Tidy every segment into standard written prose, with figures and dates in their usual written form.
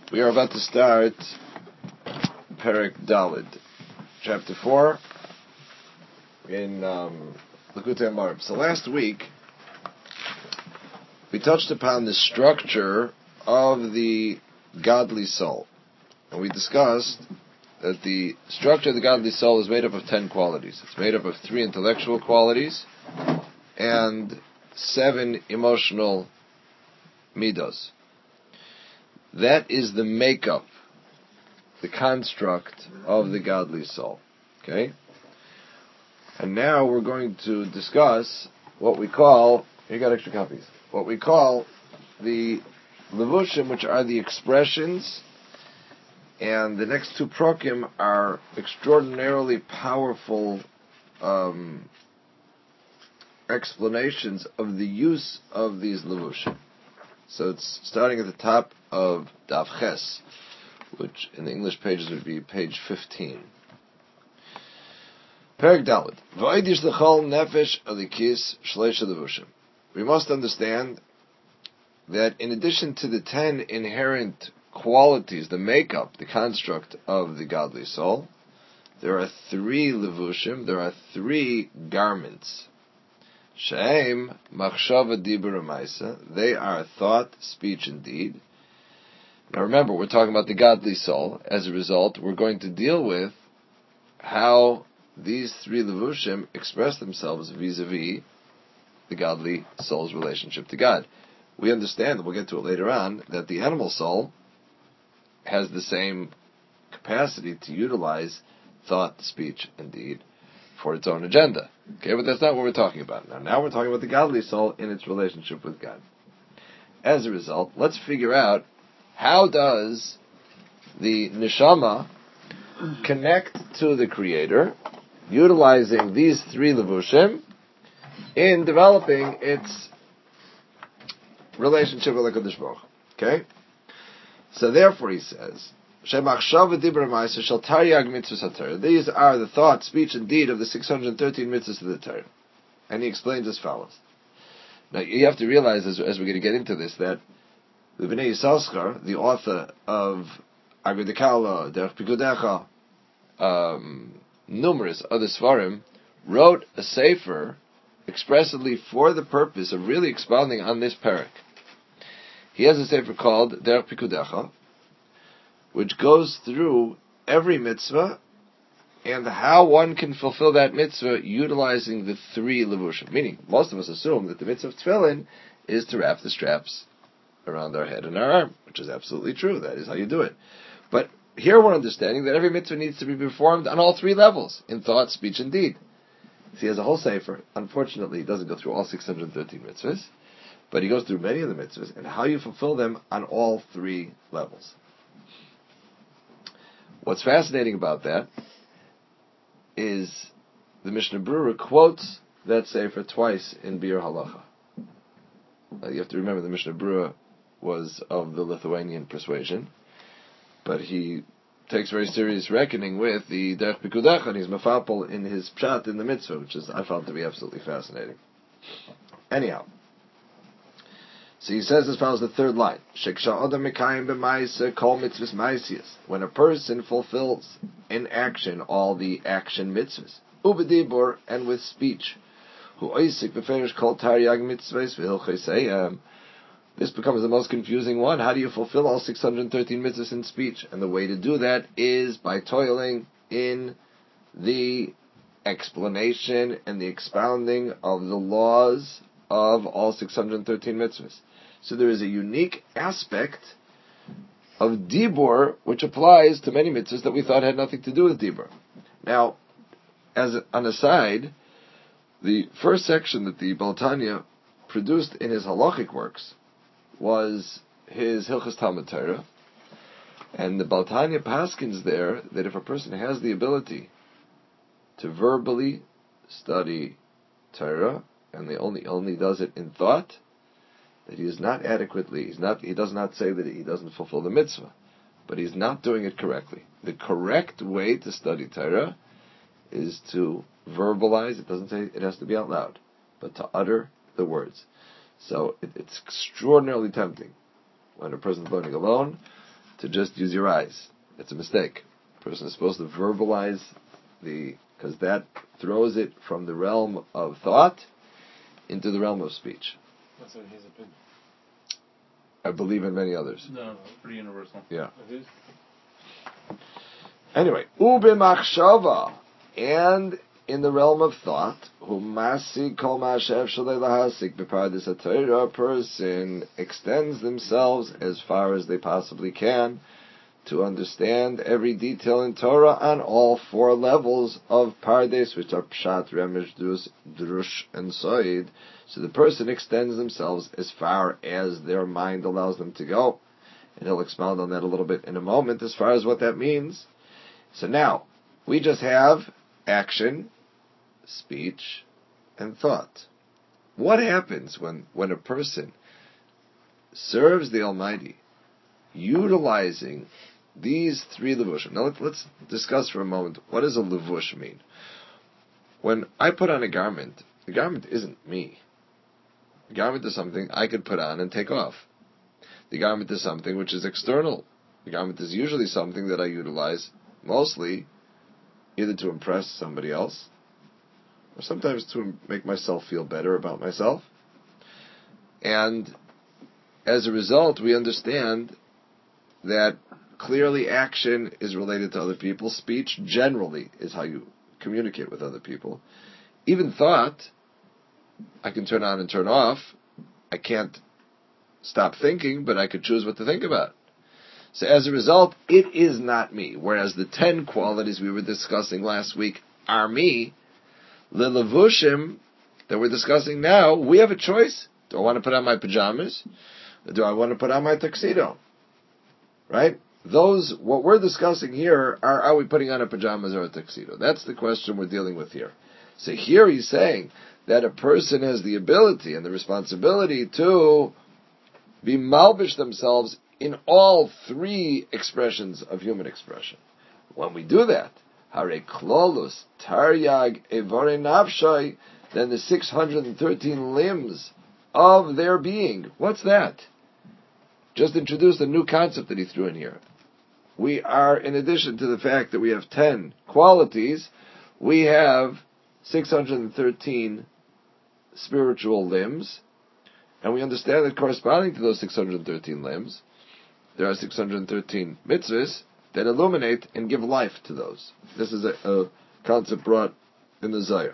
We are about to start Perek Daled, chapter 4 in Likutei Amarim. So last week we touched upon the structure of the godly soul, and we discussed that the structure of the godly soul is made up of 10 qualities. It's made up of 3 intellectual qualities and 7 emotional midos. That is the makeup, the construct of the godly soul. Okay? And now we're going to discuss what we call, you got extra copies, what we call the levushim, which are the expressions, and the next 2 prokim are extraordinarily powerful explanations of the use of these levushim. So it's starting at the top of Daf Ches, which in the English pages would be page 15. Perek Daled. V'oidish l'chol nefesh alikis shleisha levushim. We must understand that in addition to the 10 inherent qualities, the makeup, the construct of the godly soul, there are 3 levushim, there are 3 garments. She'em machshava dibur u'maisa. They are thought, speech, and deed. Now remember, we're talking about the godly soul. As a result, we're going to deal with how these 3 levushim express themselves vis-a-vis the godly soul's relationship to God. We understand, and we'll get to it later on, that the animal soul has the same capacity to utilize thought, speech, and deed for its own agenda. Okay, but that's not what we're talking about now. Now we're talking about the godly soul in its relationship with God. As a result, let's figure out, how does the neshama connect to the Creator, utilizing these 3 levushim in developing its relationship with the Kadosh Baruch Hu. Okay? So therefore he says, these are the thought, speech, and deed of the 613 mitzvahs of the Torah. And he explains as follows. Now you have to realize, as we're going to get into this, that the Bnei Yissaschar, the author of Agdei Kala, Derech Pikudecha, numerous other svarim, wrote a sefer expressly for the purpose of really expounding on this perek. He has a sefer called Derech Pikudecha, which goes through every mitzvah and how one can fulfill that mitzvah utilizing the 3 levushim. Meaning, most of us assume that the mitzvah of tefillin is to wrap the straps around our head and our arm, which is absolutely true. That is how you do it. But here we're understanding that every mitzvah needs to be performed on all 3 levels, in thought, speech, and deed. So he has a whole sefer. Unfortunately, he doesn't go through all 613 mitzvahs, but he goes through many of the mitzvahs and how you fulfill them on all 3 levels. What's fascinating about that is the Mishnah Berurah quotes that sefer twice in Bir Halacha. You have to remember the Mishnah Berurah was of the Lithuanian persuasion, but he takes very serious reckoning with the Derech Pikudecha, and he's mafapel in his pshat in the mitzvah, which is I found to be absolutely fascinating. Anyhow, so he says as follows, the 3rd line: when a person fulfills in action all the action mitzvahs, ubedibur, and with speech, this becomes the most confusing one. How do you fulfill all 613 mitzvahs in speech? And the way to do that is by toiling in the explanation and the expounding of the laws of all 613 mitzvahs. So there is a unique aspect of dibur which applies to many mitzvahs that we thought had nothing to do with dibur. Now, as an aside, the first section that the Baal Tanya produced in his halachic works was his Hilchos Talmud Torah, and the Baal Tanya paskins there that if a person has the ability to verbally study Torah, and he only does it in thought, that he is not adequately, he does not say that he doesn't fulfill the mitzvah, but he's not doing it correctly. The correct way to study Torah is to verbalize. It doesn't say it has to be out loud, but to utter the words. So it's extraordinarily tempting when a person's learning alone to just use your eyes. It's a mistake. A person is supposed to verbalize because that throws it from the realm of thought into the realm of speech. That's his opinion. I believe in many others. No, pretty universal. Yeah. Anyway, ubimachshava, and in the realm of thought, a person extends themselves as far as they possibly can to understand every detail in Torah on all four levels of Pardes, which are Pshat, Remesh, Drush, and Soid. So the person extends themselves as far as their mind allows them to go. And he'll expound on that a little bit in a moment as far as what that means. So now, we just have action, speech, and thought. What happens when a person serves the Almighty utilizing these three levushim? Now let's discuss for a moment, what does a levush mean? When I put on a garment, the garment isn't me. The garment is something I could put on and take off. The garment is something which is external. The garment is usually something that I utilize mostly either to impress somebody else or sometimes to make myself feel better about myself. And as a result, we understand that clearly action is related to other people. Speech generally is how you communicate with other people. Even thought, I can turn on and turn off. I can't stop thinking, but I could choose what to think about. So as a result, it is not me. Whereas the 10 qualities we were discussing last week are me, the levushim that we're discussing now, we have a choice. Do I want to put on my pajamas? Or do I want to put on my tuxedo? Right? What we're discussing here are we putting on a pajamas or a tuxedo? That's the question we're dealing with here. So here he's saying that a person has the ability and the responsibility to be malbish themselves in all three expressions of human expression. When we do that, hare klolus taryag evore nafshay, then the 613 limbs of their being. What's that? Just introduced a new concept that he threw in here. We are, in addition to the fact that we have 10 qualities, we have 613 spiritual limbs, and we understand that corresponding to those 613 limbs, there are 613 mitzvahs that illuminate and give life to those. This is a concept brought in the Zohar.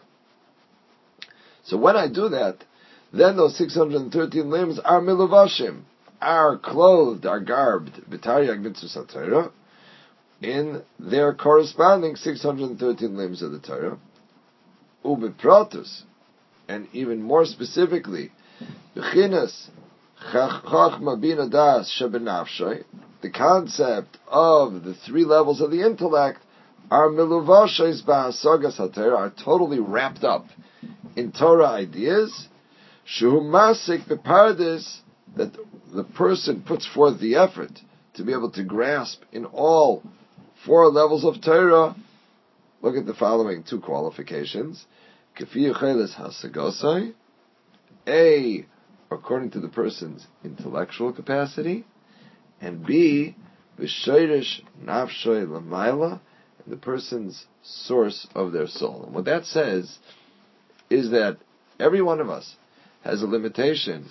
So when I do that, then those 613 limbs are miluvashim, are clothed, are garbed, b'taryag mitzvah Torah, in their corresponding 613 limbs of the Torah, ubeprotus, and even more specifically, b'chinas chachma bina das shebenafshay, the concept of the three levels of the intellect are miluvashis ba'asagas haTorah, are totally wrapped up in Torah ideas, shehu masik b'pardes, that the person puts forth the effort to be able to grasp in all four levels of Torah. Look at the following two qualifications. Kafi yecheles hasagosai, A, according to the person's intellectual capacity, and B, b'shoirish nafshay l'mayla, and the person's source of their soul. And what that says is that every one of us has a limitation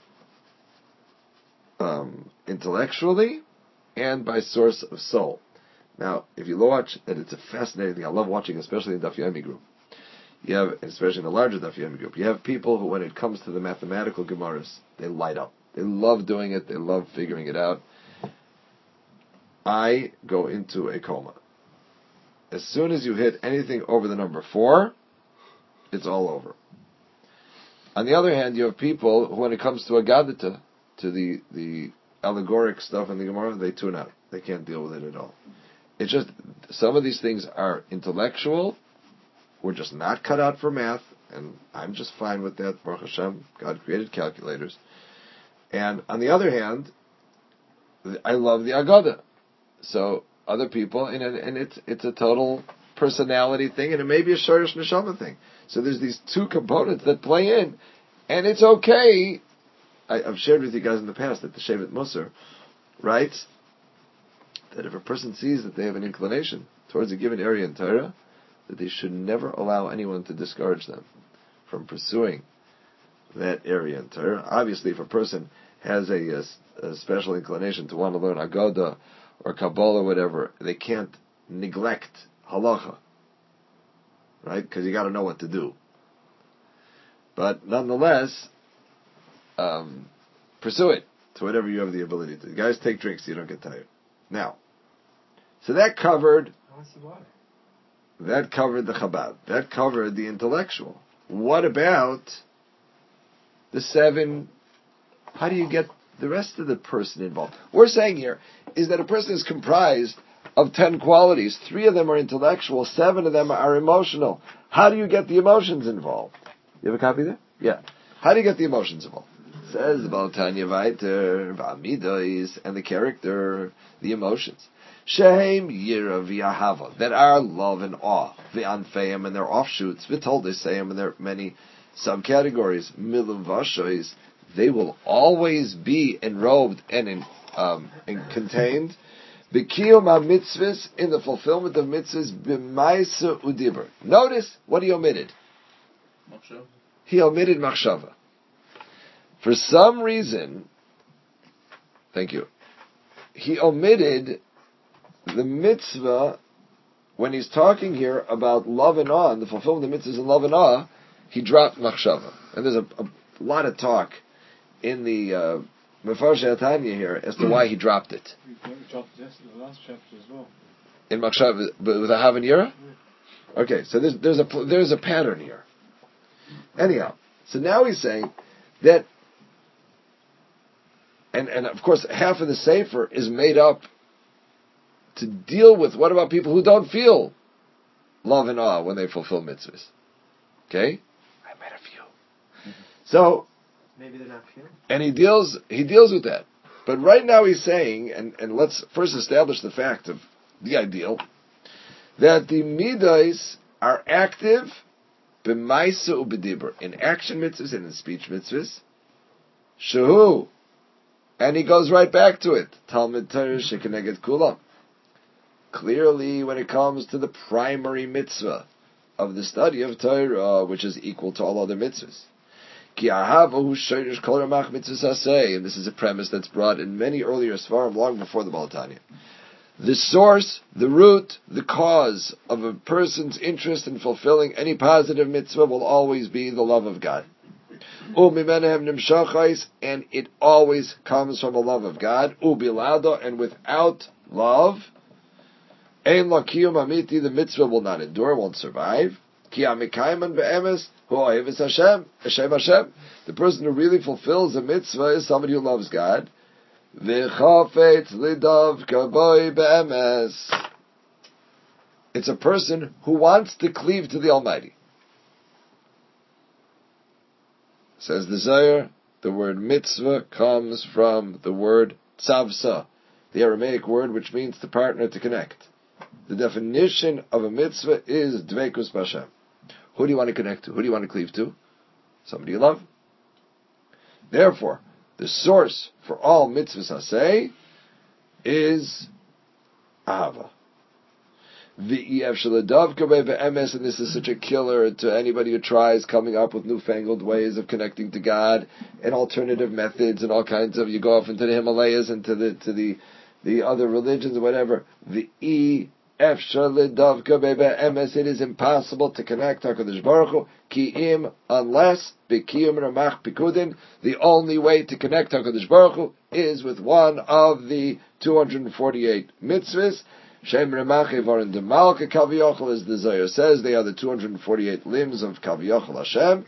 intellectually and by source of soul. Now, if you watch, and it's a fascinating thing, I love watching, especially in Daf Yomi group. You have, especially in the larger Daf Yomi group, you have people who, when it comes to the mathematical Gemaras, they light up. They love doing it. They love figuring it out. I go into a coma. As soon as you hit anything over the number 4, it's all over. On the other hand, you have people who, when it comes to Agadita, to the allegoric stuff in the Gemara, they tune out. They can't deal with it at all. It's just, some of these things are intellectual. We're just not cut out for math, and I'm just fine with that. Baruch Hashem, God created calculators. And on the other hand, I love the Agada. So other people, and it's a total personality thing, and it may be a Shorish Neshama thing. So there's these two components that play in, and it's okay. I've shared with you guys in the past that the Shevet Musar writes that if a person sees that they have an inclination towards a given area in Torah, that they should never allow anyone to discourage them from pursuing that area in Torah. Obviously, if a person has a special inclination to want to learn Agoda or Kabbalah or whatever, they can't neglect halacha, right? Because you got to know what to do. But nonetheless, pursue it to whatever you have the ability to. Guys, take drinks so you don't get tired. Now, so that covered. That covered the Chabad. That covered the intellectual. What about the 7? How do you get the rest of the person involved? We're saying here is that a person is comprised of 10 qualities. 3 of them are intellectual, 7 of them are emotional. How do you get the emotions involved? You have a copy there? Yeah. How do you get the emotions involved? It says about Tanya Viter, Vamidois, and the character, the emotions. Shehem Yira V'Yahava, that are love and awe, V'Anfeim and their offshoots, V'Toldesayim and their many subcategories, Miluvashois, they will always be enrobed and contained. B'Kiyum HaMitzvahs, in the fulfillment of mitzvahs, B'Maisa Udibur. Notice what he omitted. Machshava. He omitted Machshava. For some reason, thank you, he omitted the mitzvah, when he's talking here about love and awe, and the fulfillment of the mitzvahs in love and awe, he dropped machshava. And there's a lot of talk in the Mefarshei HaTanya here as to why he dropped it. We dropped this in the last chapter as well. In machshava, but with a havan yira? Okay, so there's a pattern here. Anyhow, so now he's saying that, and of course half of the Sefer is made up to deal with what about people who don't feel love and awe when they fulfill mitzvahs. Okay? I met a few. So maybe they're not feeling. And he deals with that. But right now he's saying, and let's first establish the fact of the ideal, that the midas are active b'maisa u'b'dibur, in action mitzvahs and in speech mitzvahs. Shehu, and he goes right back to it. Talmud Torah shekeneged kulam. Clearly, when it comes to the primary mitzvah of the study of Torah, which is equal to all other mitzvahs. Ki ahavahu shayrish kol ramach mitzvahs hasei, and this is a premise that's brought in many earlier svarim, long before the Baal Tanya. The source, the root, the cause of a person's interest in fulfilling any positive mitzvah will always be the love of God. And it always comes from a love of God. And without love, the mitzvah will not endure, won't survive. The person who really fulfills a mitzvah is somebody who loves God. It's a person who wants to cleave to the Almighty. Says the Zohar, the word mitzvah comes from the word tzavsa, the Aramaic word which means to partner, to connect. The definition of a mitzvah is dveikus b'Hashem. Who do you want to connect to? Who do you want to cleave to? Somebody you love. Therefore, the source for all mitzvahs hasei is ahava. And this is such a killer to anybody who tries coming up with newfangled ways of connecting to God and alternative methods and all kinds of, you go off into the Himalayas and to the other religions or whatever. It is impossible to connect HaKadosh Baruch Hu ki'im unless b'kiyum ramach pikudin. The only way to connect HaKadosh Baruch Hu is with one of the 248 mitzvahs. Shem ramach evarim demalka kaviyachol, as the Zohar says, they are the 248 limbs of kaviyachol Hashem.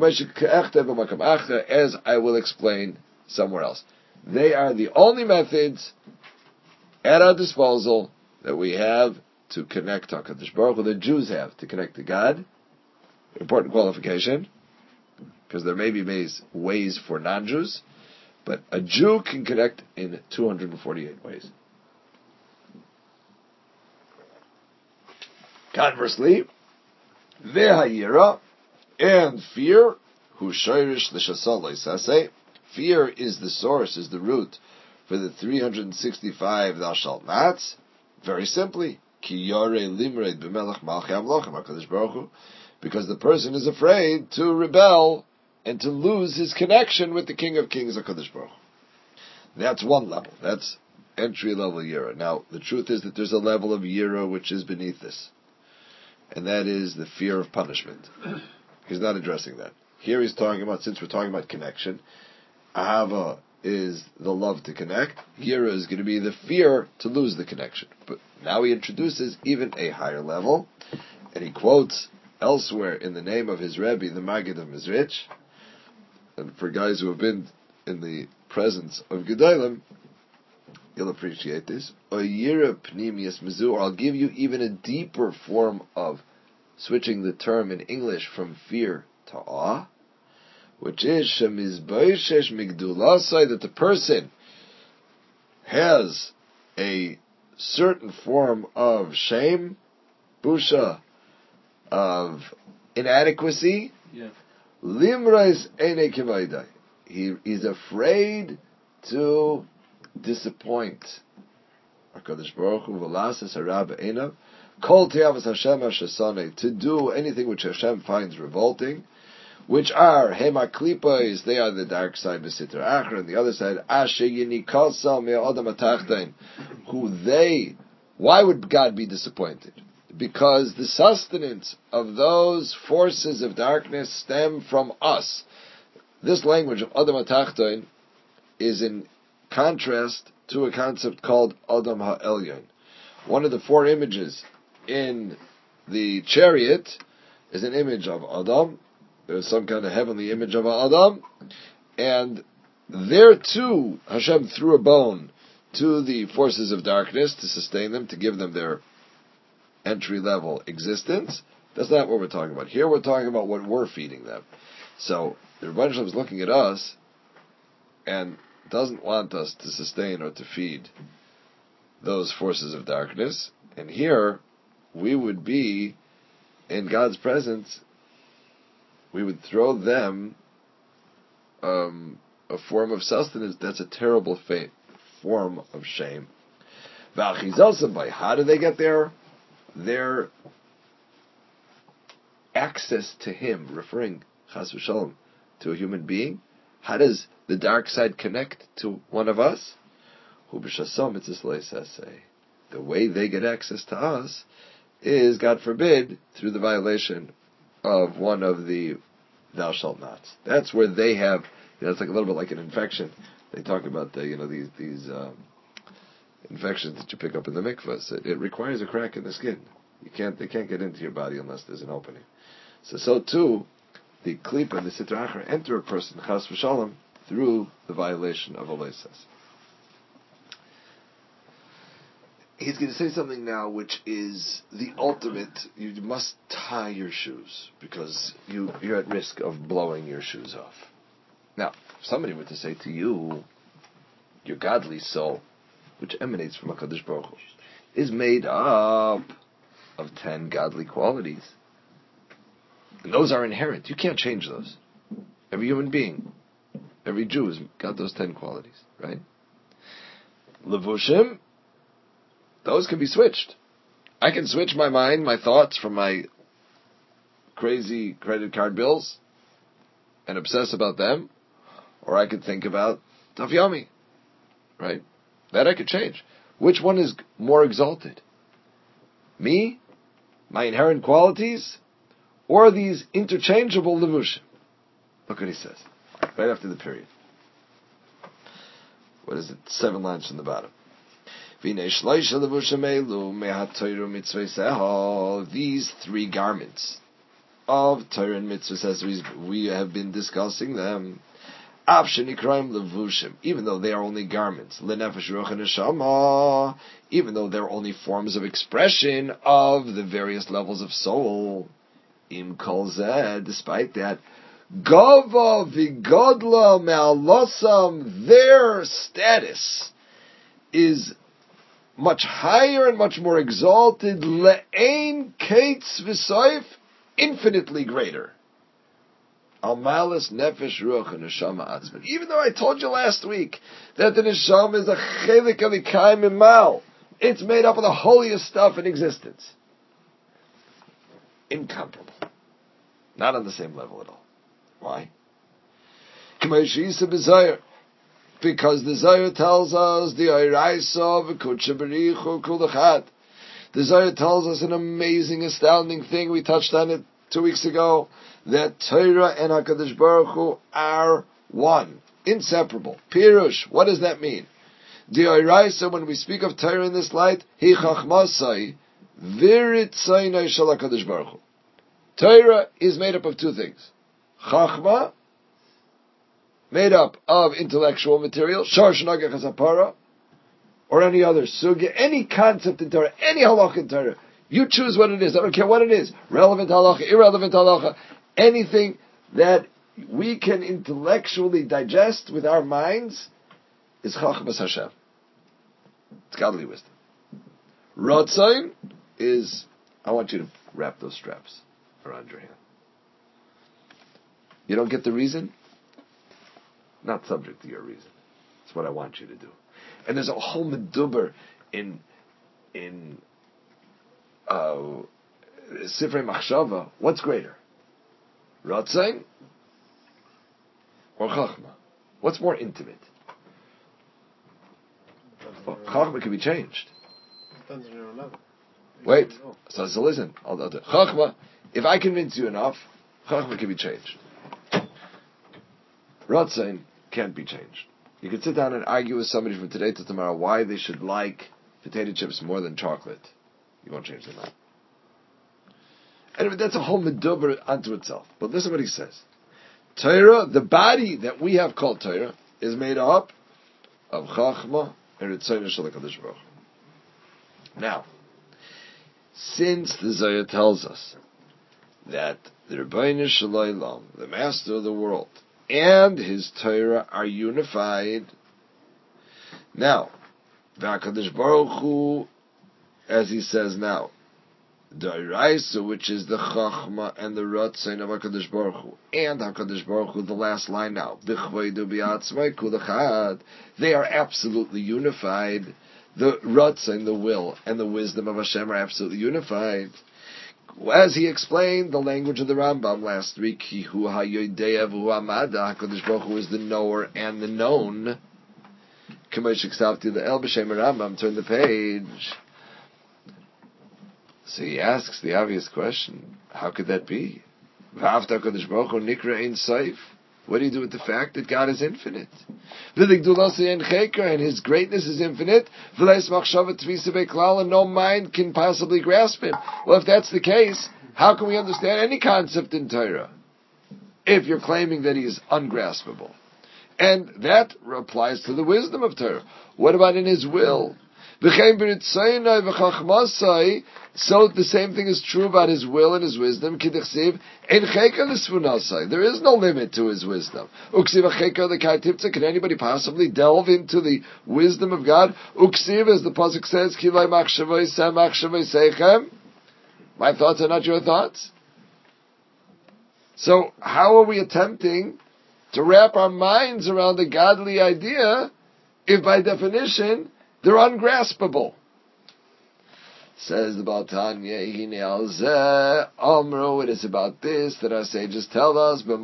As I will explain somewhere else, they are the only methods at our disposal that we have to connect to HaKadosh Baruch Hu, the Jews have to connect to God. Important qualification, because there may be ways for non-Jews, but a Jew can connect in 248 ways. Conversely, v'hayira, and fear, hu shayrish l'shasal le'saseh, fear is the source, is the root for the 365 thou shalt nots? Very simply, Ki yorei limred b'melech malchei amlochem HaKadosh Baruch Hu, because the person is afraid to rebel and to lose his connection with the King of Kings, HaKadosh Baruch Hu. That's one level. That's entry-level Yira. Now, the truth is that there's a level of Yira which is beneath this, and that is the fear of punishment. He's not addressing that. Here he's talking about, since we're talking about connection, Ahava is the love to connect. Yira is going to be the fear to lose the connection. But now he introduces even a higher level, and he quotes elsewhere in the name of his Rebbe, the Maggid of Mezrich, and for guys who have been in the presence of Gedolim, you'll appreciate this. Or I'll give you even a deeper form of switching the term in English from fear to awe, which is shemizboishesh migdulasai, that the person has a certain form of shame, busha, of inadequacy. Limrais ene kivaydai. He's afraid to disappoint. HaKadosh Baruch Hu v'lasas harab einav kol te'avas Hashem hashasane, to do anything which Hashem finds revolting, which are hema klipos, they are the dark side, v'sitra achra, and the other side asher yinikasam me'odam atachtain, who they. Why would God be disappointed? Because the sustenance of those forces of darkness stem from us. This language of Adam HaTachton is in contrast to a concept called Adam HaElyon. One of the four images in the chariot is an image of Adam. There's some kind of heavenly image of Adam. And there too, Hashem threw a bone to the forces of darkness to sustain them, to give them their entry-level existence. That's not what we're talking about. Here we're talking about what we're feeding them. So the Rebbeinu Shalom is looking at us and doesn't want us to sustain or to feed those forces of darkness. And here we would be in God's presence. We would throw them a form of sustenance. That's a terrible form of shame. How do they get there? Their access to Him, referring Chas v'Shalom to a human being. How does the dark side connect to one of us? The way they get access to us is, God forbid, through the violation of one of the thou shalt nots. That's where they have. It's like a little bit like an infection. They talk about these infections that you pick up in the mikvahs. It requires a crack in the skin. They can't get into your body unless there's an opening. So too, the klipa and the sitra achra enter a person, chas v'shalom, through the violation of Olesas. He's going to say something now which is the ultimate. You must tie your shoes because you're at risk of blowing your shoes off. Now, if somebody were to say to you, your godly soul, which emanates from HaKadosh Baruch Hu, is made up of 10 godly qualities. And those are inherent. You can't change those. Every human being, every Jew has got those 10 qualities, right? Levushim, those can be switched. I can switch my mind, my thoughts from my crazy credit card bills and obsess about them, or I could think about Daf Yomi, right? That I could change. Which one is more exalted? Me, my inherent qualities, or these interchangeable levushim? Look what he says, right after the period. What is it? 7 lines from the bottom. These 3 garments of Torah and mitzvahs, as we have been discussing them, even though they are only garments, even though they're only forms of expression of the various levels of soul, despite that, Gava v'godla me'alosam, their status is much higher and much more exalted, le'ein kates v'soif, infinitely greater. Al malas nefesh ruach and neshama atzmin. Even though I told you last week that the neshama is a chelik elikayim imal, it's made up of the holiest stuff in existence. Incomparable. Not on the same level at all. Why? Because the Zohar tells us the Oiraisa v'kudsha b'richu kulachat. The Zohar tells us an amazing, astounding thing. We touched on it 2 weeks ago. That Torah and HaKadosh Baruch Hu are one, inseparable. Pirush. What does that mean? The Oiraisa, when we speak of Torah in this light, hi chachmasai v'ritzaynai shel HaKadosh Baruch Hu. Torah is made up of two things. Chachma, made up of intellectual material, shar shenagach hasapara, or any other sugya, any concept in Torah, any halach in Torah. You choose what it is. I don't care what it is. Relevant halacha, irrelevant halacha, anything that we can intellectually digest with our minds is chachmas Hashem. It's godly wisdom. Ratzain is, I want you to wrap those straps around your hand. You don't get the reason? Not subject to your reason. It's what I want you to do. And there's a whole meduber in Sifrei Machshava. What's greater? Ratzain or Chachma? What's more intimate? Well, Chachma can be changed. Depends on your own level. Wait. So listen. Chachma, if I convince you enough, Chachma can be changed. Ratzain can't be changed. You could sit down and argue with somebody from today to tomorrow why they should like potato chips more than chocolate. You won't change their mind. Anyway, that's a whole meduber unto itself. But listen what he says. Torah, the body that we have called Torah, is made up of Chachma and Ritzaynai shel HaKadosh Baruch Hu. Now, since the Zohar tells us that the Rebbeinu Shel Olam, the Master of the world, and his Torah are unified. Now, HaKadosh Baruch Hu, as he says now, the Oraisa, which is the Chachma and the Ratzain of HaKadosh Baruch Hu, and HaKadosh Baruch Hu, the last line now, B'chveidu b'atzmai kulachad, they are absolutely unified. The Ratzain, the will, and the wisdom of Hashem are absolutely unified. As he explained the language of the Rambam last week, Hu hayodeya v'hu amada, HaKadosh Baruch Hu is the knower and the known. K'moshik savti the El b'shem Rambam, turn the page. So he asks the obvious question, how could that be? V'afta HaKadosh Baruch Hu nikra ein sof. What do you do with the fact that God is infinite? And his greatness is infinite, and no mind can possibly grasp him. Well, if that's the case, how can we understand any concept in Torah if you're claiming that he is ungraspable? And that applies to the wisdom of Torah. What about in his will? So the same thing is true about his will and his wisdom. There is no limit to his wisdom. Can anybody possibly delve into the wisdom of God? As the pasuk says, my thoughts are not your thoughts. So how are we attempting to wrap our minds around the godly idea if by definition they're ungraspable? Says the Baal Tanya, it is about this that our sages tell us, in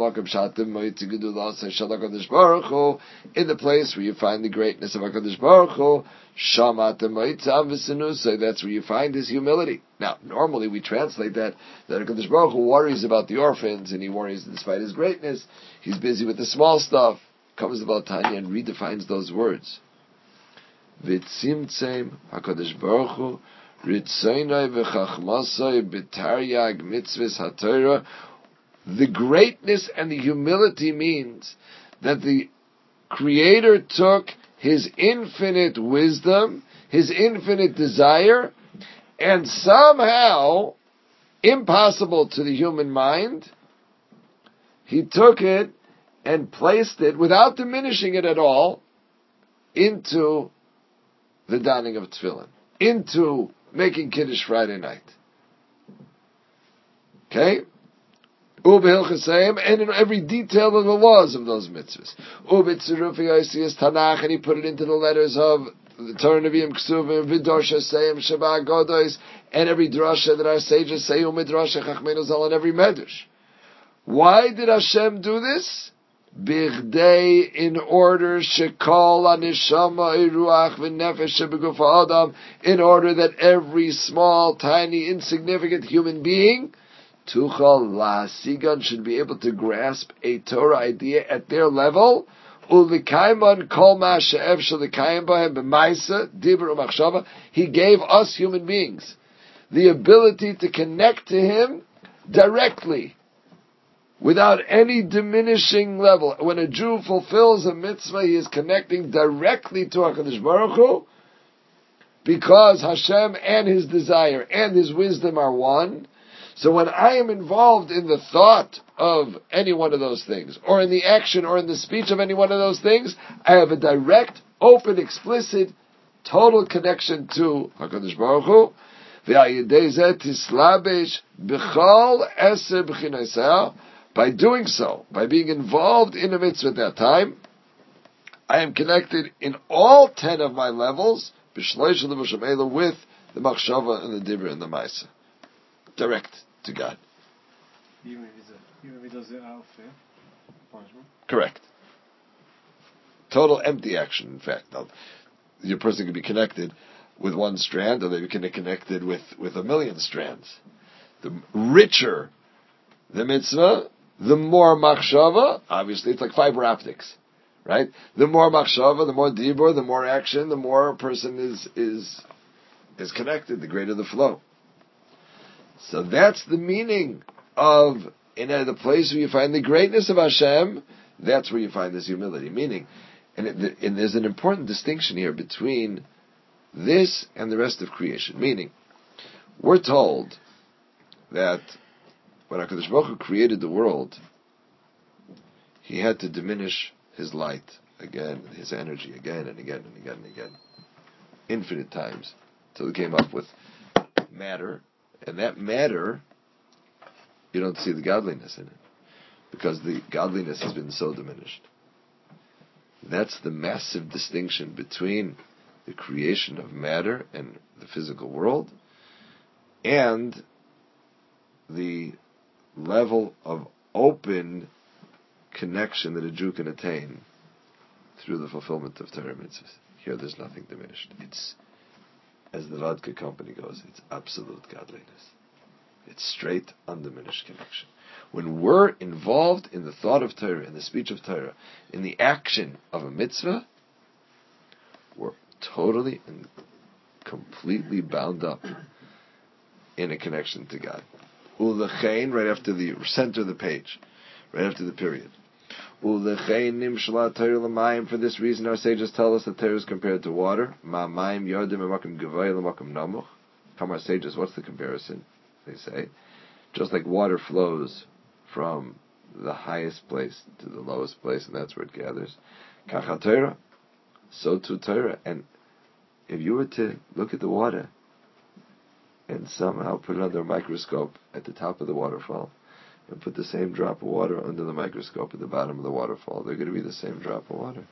the place where you find the greatness of HaKadosh Baruch Hu, that's where you find his humility. Now, normally we translate that HaKadosh Baruch Hu worries about the orphans, and he worries despite his greatness, he's busy with the small stuff. Comes the Baal Tanya and redefines those words. V'tzimtzem HaKadosh Baruch Hu Ritzaynai v'chachmasai b'taryag mitzvahs haTorah. The greatness and the humility means that the Creator took his infinite wisdom, his infinite desire, and somehow, impossible to the human mind, he took it and placed it, without diminishing it at all, into the donning of tefillin, into making Kiddush Friday night. Okay? and in every detail of the laws of those mitzvahs. Tanakh, and he put it into the letters of the Torah, Nevi'im, Ksuvim, Vidorsha, Seim, Shabbat, Godois, and every drasha that our sages say, Umidrasha, Chachmenu Zal, and every medrash. Why did Hashem do this? Bigdei, in order, Shekol, Anishama, Iruach, V'nefesh, Shebeguf Adam, in order that every small, tiny, insignificant human being, Tuchal La'asigan, should be able to grasp a Torah idea at their level, Ulikaiman Kol Ma She'ev Shalikayim Bahem B'Maisa Dibur Umachshava. He gave us human beings the ability to connect to Him directly, without any diminishing level. When a Jew fulfills a mitzvah, he is connecting directly to HaKadosh Baruch Hu, because Hashem and His desire and His wisdom are one. So when I am involved in the thought of any one of those things, or in the action or in the speech of any one of those things, I have a direct, open, explicit, total connection to HaKadosh Baruch Hu. By doing so, by being involved in a mitzvah at that time, I am connected in all 10 of my levels, with the machshava and the dibur and the ma'aseh. Direct to God. Even if he does it out of fear, punishment. Correct. Total empty action, in fact. Now, your person can be connected with one strand, or they can be connected with 1,000,000 strands. The richer the mitzvah, the more machshava. Obviously, it's like fiber optics, right? The more machshava, the more dibur, the more action, the more a person is connected, the greater the flow. So that's the meaning of, in the place where you find the greatness of Hashem, that's where you find this humility. Meaning, and there's an important distinction here between this and the rest of creation. Meaning, we're told that when HaKadosh Baruch Hu created the world, He had to diminish His light again, His energy again and again and again and again, infinite times, till He came up with matter. And that matter, you don't see the godliness in it, because the godliness has been so diminished. That's the massive distinction between the creation of matter and the physical world, and the level of open connection that a Jew can attain through the fulfillment of Torah mitzvahs. Here there's nothing diminished. It's, as the vodka company goes, it's absolute godliness. It's straight, undiminished connection. When we're involved in the thought of Torah, in the speech of Torah, in the action of a mitzvah, we're totally and completely bound up in a connection to God. Ulechein, right after the center of the page, right after the period. Ulechein nimshla Torah l'mayim. For this reason, our sages tell us that Torah is compared to water. Ma'mayim yodim emakim gevay l'makim namuch. Come, our sages, what's the comparison? They say, just like water flows from the highest place to the lowest place, and that's where it gathers. Kacha Torah, so too Torah. And if you were to look at the water and somehow put it under a microscope at the top of the waterfall, and put the same drop of water under the microscope at the bottom of the waterfall, they're going to be the same drop of water.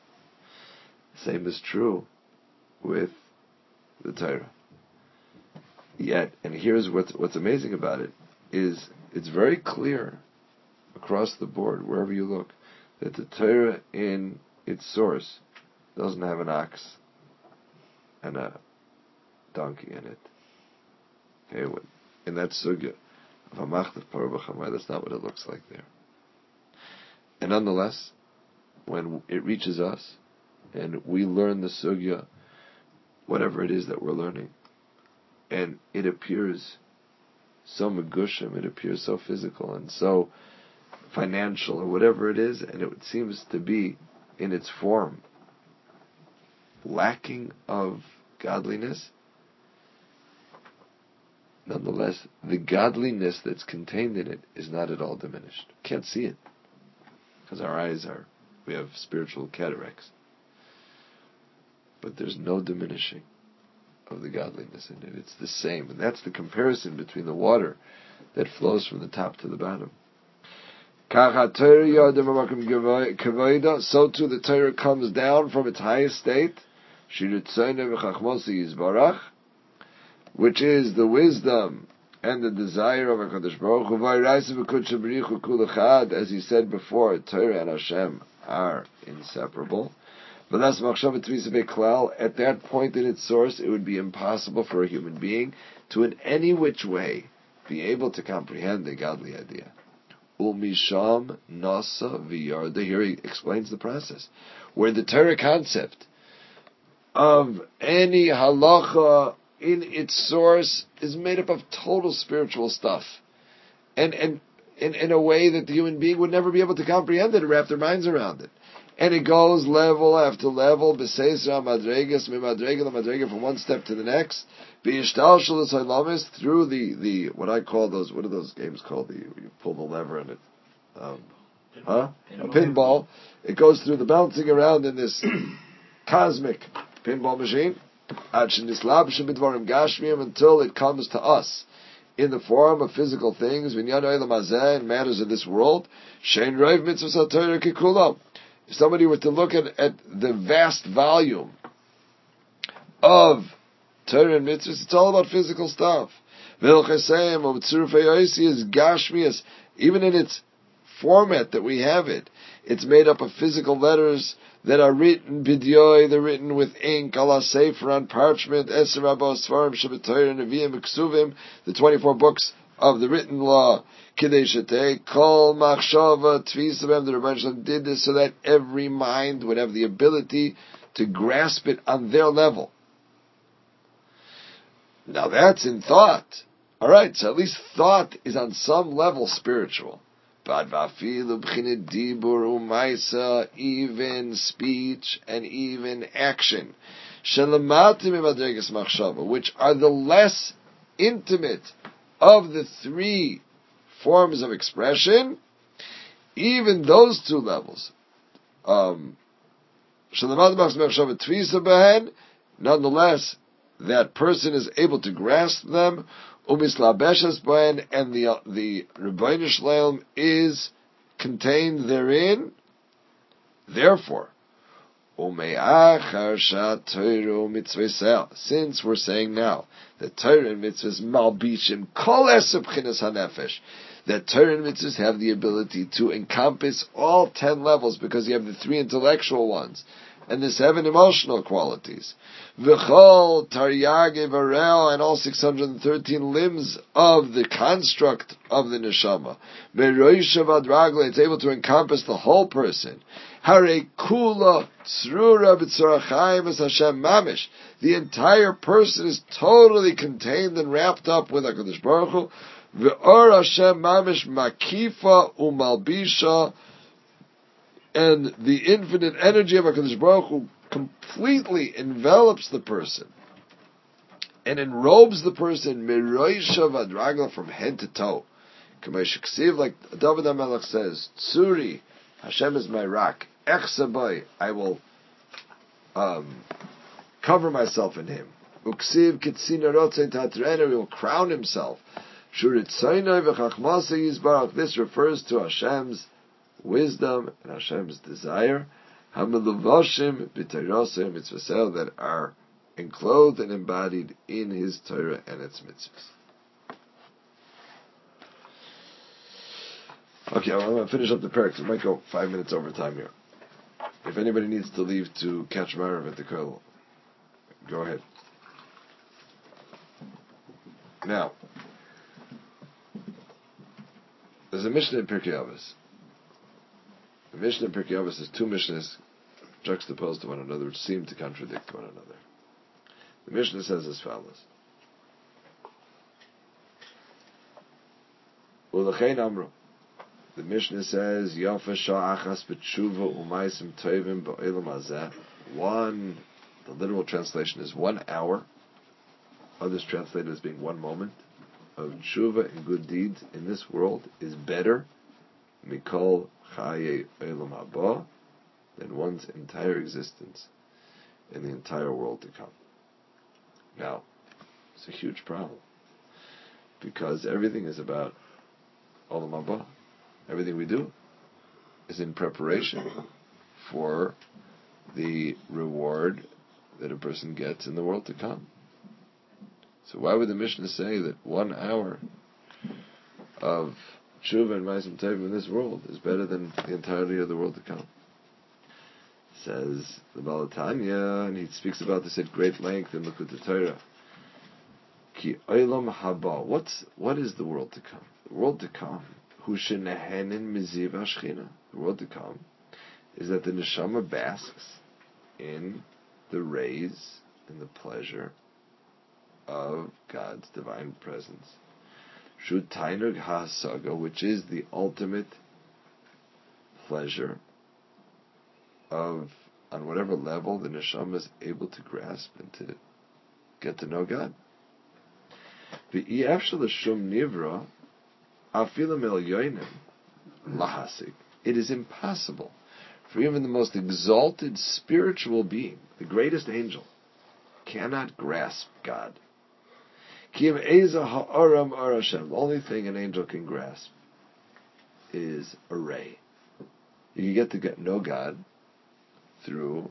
Same is true with the Torah. Yet, and here's what's amazing about it, is it's very clear across the board, wherever you look, that the Torah in its source doesn't have an ox and a donkey in it. Okay, in that sugya of Hamachtav Parah B'Chamay, that's not what it looks like there. And nonetheless, when it reaches us, and we learn the sugya, whatever it is that we're learning, and it appears so megushim, it appears so physical and so financial, or whatever it is, and it seems to be, in its form, lacking of godliness, nonetheless, the godliness that's contained in it is not at all diminished. Can't see it, because our eyes we have spiritual cataracts. But there's no diminishing of the godliness in it. It's the same. And that's the comparison between the water that flows from the top to the bottom. So too the Torah comes down from its highest state, which is the wisdom and the desire of HaKadosh Baruch Hu. As he said before, Torah and Hashem are inseparable. But that's machshava tvisa beklal. At that point in its source, it would be impossible for a human being to, in any which way, be able to comprehend the godly idea. Umisham nasa v'yarda. Here he explains the process, where the Torah concept of any halacha in its source is made up of total spiritual stuff, and in a way that the human being would never be able to comprehend it or wrap their minds around it. And it goes level after level, b'seisra madregas, mimadrega l'madrega, from one step to the next, b'yishtalshul l'saylamis, through the what I call those, what are those games called? You pull the lever and it, a pinball. It goes through the bouncing around in this cosmic pinball machine, until it comes to us in the form of physical things, in matters of this world. If somebody were to look at the vast volume of Torah and mitzvahs, it's all about physical stuff. Even in its format that we have it, it's made up of physical letters that are written bidyoy, they're written with ink, ala sefer, on parchment, eser rabos svarim shebetorah neviim v'ksuvim, the 24 books of the written law. Kidei shetei kol machshava tvisa b'hem. The Rebbeinu Shalom did this so that every mind would have the ability to grasp it on their level. Now that's in thought. Alright, so at least thought is on some level spiritual. But even speech and even action, which are the less intimate of the three forms of expression, even those two levels, nonetheless, that person is able to grasp them, and the Rebbeinu Shalom is contained therein. Therefore, since we're saying now that Torah and mitzvahs malbishim kol esep chinas hanefesh, that Torah and mitzvahs have the ability to encompass all 10 levels, because you have the 3 intellectual ones and the 7 emotional qualities. V'chol taryage varel, and all 613 limbs of the construct of the neshama. Meroisha vadragla, it's able to encompass the whole person. Hare kula tzrura b'tzorachayim as Hashem mamish. The entire person is totally contained and wrapped up with HaKadosh Baruch Hu. V'or Hashem mamish makifa umalbisha, and the infinite energy of HaKadosh Baruch Hu completely envelops the person and enrobes the person miroisha vadragla, from head to toe. Like David HaMelech says, Tzuri, Hashem is my rock. Echsabai, I will cover myself in Him. Uksiv kitzina rotzei tatrena, He will crown Himself. Shuritzayna v'chachmasa yizbarach. This refers to Hashem's wisdom and Hashem's desire, Hameluvashim b'Torasei mitzvasel, that are enclosed and embodied in His Torah and its mitzvahs. Okay, I'm going to finish up the parak. It might go 5 minutes over time here. If anybody needs to leave to catch Marav at the Kollel, go ahead. Now, there's a Mishnah in Pirkei Avos. The Mishnah in Pirkei Avos is 2 Mishnahs juxtaposed to one another, which seem to contradict one another. The Mishnah says as follows: Ulechein Amru. The Mishnah says, Yafa sha'achas b'tshuva u'maisim tovim ba'olam hazeh. The literal translation is 1 hour. Others translate it as being 1 moment of tshuva and good deeds in this world is better mikol chaye olam haba, than one's entire existence in the entire world to come. Now, it's a huge problem, because everything is about olam haba. Everything we do is in preparation for the reward that a person gets in the world to come. So why would the Mishnah say that 1 hour of tshuva and ma'asim tovim in this world is better than the entirety of the world to come? Says the Baal Tanya, and he speaks about this at great length in Likutei Torah. Ki olam haba. What is the world to come? The world to come, hu shenehenin miziv hashchina. The world to come is that the neshama basks in the rays and the pleasure of God's divine presence. Shu tainug hasaga, which is the ultimate pleasure of, on whatever level the neshama is able to grasp and to get to know God. It is impossible for even the most exalted spiritual being, the greatest angel, cannot grasp God. The only thing an angel can grasp is a ray. You can get to know God through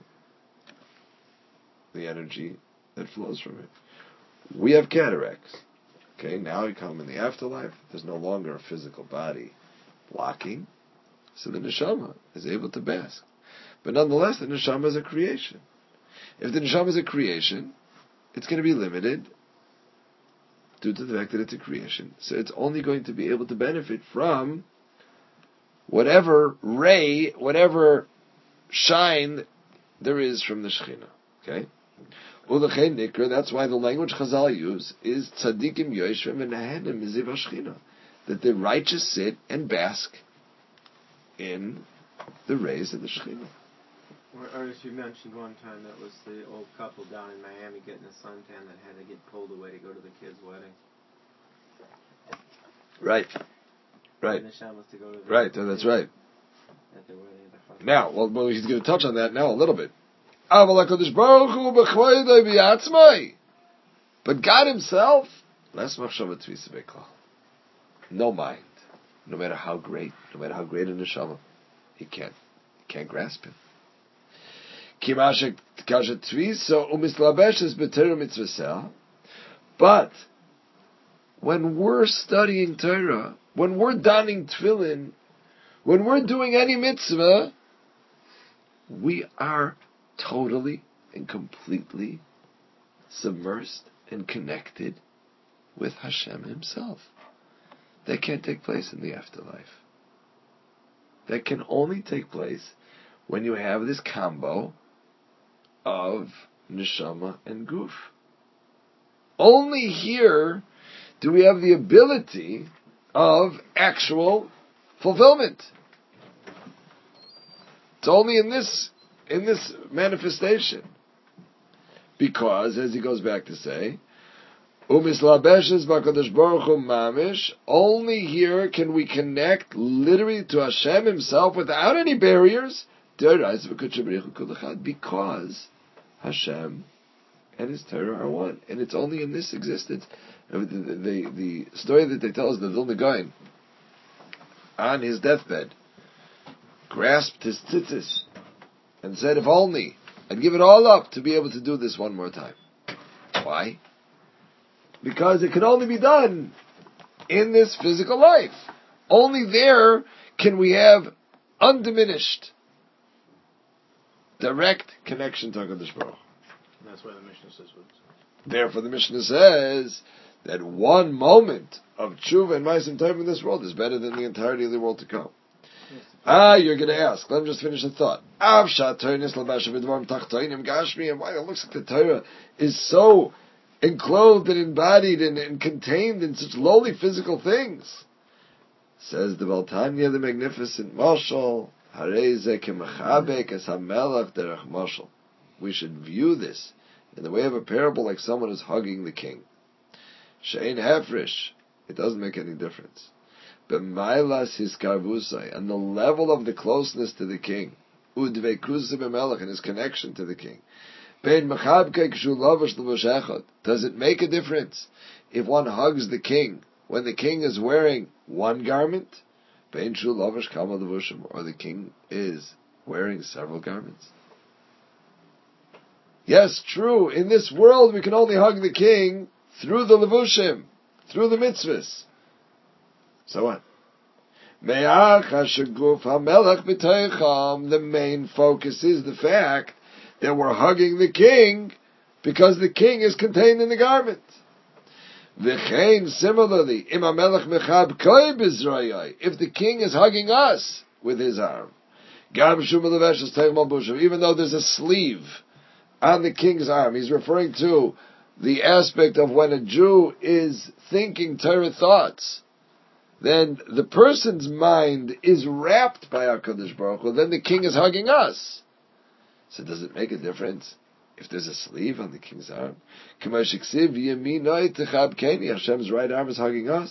the energy that flows from it. We have cataracts. Okay, now we come in the afterlife. There's no longer a physical body blocking, so the neshama is able to bask. But nonetheless, the neshama is a creation. If the neshama is a creation, it's going to be limited due to the fact that it's a creation. So it's only going to be able to benefit from whatever ray, whatever shine there is from the Shekhinah. Okay? That's why the language Chazal use is tzadikim yoshvim and nehenim miziv hashchina, that the righteous sit and bask in the rays of the Shekhinah. Or as you mentioned one time, that was the old couple down in Miami getting a suntan that had to get pulled away to go to the kid's wedding. Right. To go to Right, that's right. At their wedding. Now, well, he's going to touch on that now a little bit. But God Himself, no mind, no matter how great a neshama, He can't grasp Him. But when we're studying Torah, when we're donning tefillin, when we're doing any mitzvah, we are totally and completely submersed and connected with Hashem Himself. That can't take place in the afterlife. That can only take place when you have this combo of neshama and guf. Only here do we have the ability of actual fulfillment. It's only in this manifestation. Because, as he goes back to say, only here can we connect literally to Hashem Himself without any barriers, because Hashem and His Torah are one. And it's only in this existence. The story that they tell us, the Vilna Gaon, on his deathbed, grasped his tzitzis and said, if only I'd give it all up to be able to do this one more time. Why? Because it can only be done in this physical life. Only there can we have undiminished, direct connection to HaKadosh Baruch Hu. That's why the Mishnah says what it says. Therefore the Mishnah says that one moment of tshuva and ma'asim tovim in this world is better than the entirety of the world to come. You're going to ask. Let me just finish the thought. Why it looks like the Torah is so enclosed and embodied and contained in such lowly physical things. Says the Baal Tanya, the magnificent Mashal, we should view this in the way of a parable like someone who's hugging the king. Shein hefresh, it doesn't make any difference. B'mailas hiskarvusai, and the level of the closeness to the king, udveikus b'melech, and his connection to the king. Bein mechabkei kshu lavash l'vashechot. Does it make a difference if one hugs the king when the king is wearing one garment Bein Shu Lovish Kama Levushim, or the king is wearing several garments. Yes, true, in this world we can only hug the king through the Levushim, through the mitzvahs. So what? The main focus is the fact that we're hugging the king because the king is contained in the garment. Similarly, if the king is hugging us with his arm, even though there's a sleeve on the king's arm, he's referring to the aspect of when a Jew is thinking Torah thoughts, then the person's mind is wrapped by HaKadosh Baruch Hu, then the king is hugging us. So does it make a difference if there's a sleeve on the king's arm? Hashem's right arm is hugging us.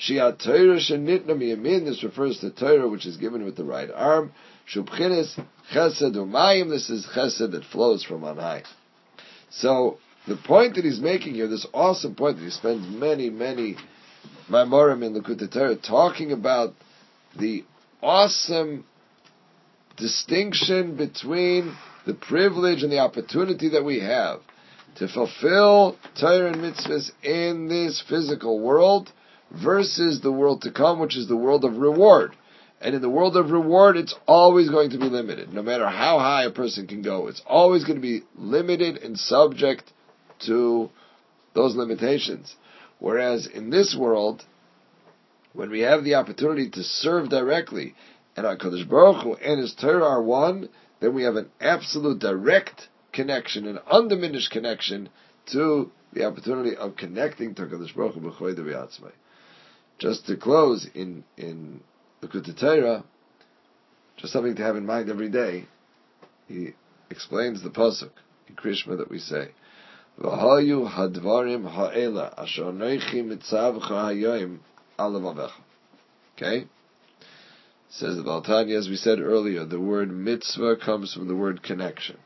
This refers to Torah which is given with the right arm. This is chesed that flows from on high. So the point that he's making here, this awesome point that he spends many Maimorim in Likutei Torah talking about the awesome distinction between the privilege and the opportunity that we have to fulfill Torah and mitzvahs in this physical world versus the world to come, which is the world of reward. And in the world of reward, it's always going to be limited. No matter how high a person can go, it's always going to be limited and subject to those limitations. Whereas in this world, when we have the opportunity to serve directly, and HaKadosh Baruch Hu and His Torah are one, then we have an absolute direct connection, an undiminished connection to the opportunity of connecting to HaKadosh Baruch Hu b'choy de'v'atzmai. Just to close, in Likutei Torah, just something to have in mind every day, he explains the pasuk in Krishma that we say, V'hayu hadvarim ha'ela asher anoichi mitzavcha hayoim al levavecha. Okay? Says the Baal Tanya, as we said earlier, the word mitzvah comes from the word connection.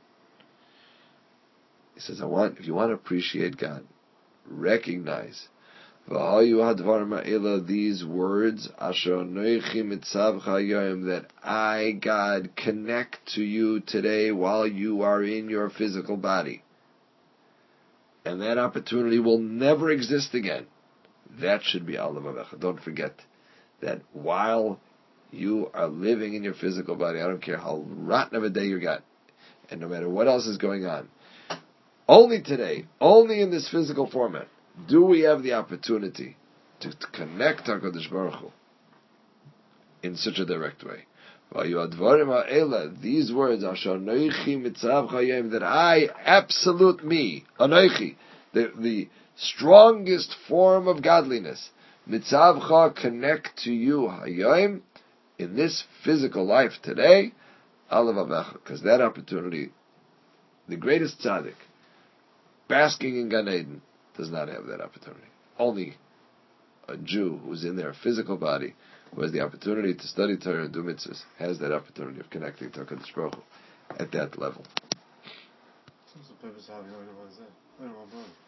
He says, if you want to appreciate God, recognize V'hayu hadvarim ha'ela, these words, asher anoichi mitzavcha hayoim, that I, God, connect to you today while you are in your physical body. And that opportunity will never exist again. That should be al levavecha. Don't forget that while you are living in your physical body, I don't care how rotten of a day you got, and no matter what else is going on, only today, only in this physical format, do we have the opportunity to connect to HaKadosh Baruch Hu in such a direct way. These words, that I, absolute me, anoichi, the strongest form of godliness, mitzavcha, connect to you, hayom, in this physical life today, because that opportunity, the greatest tzaddik, basking in Gan Eden, does not have that opportunity. Only a Jew who's in their physical body, who has the opportunity to study Torah and do mitzvahs, has that opportunity of connecting to HaKadosh Baruch Hu at that level. What's the purpose of having only one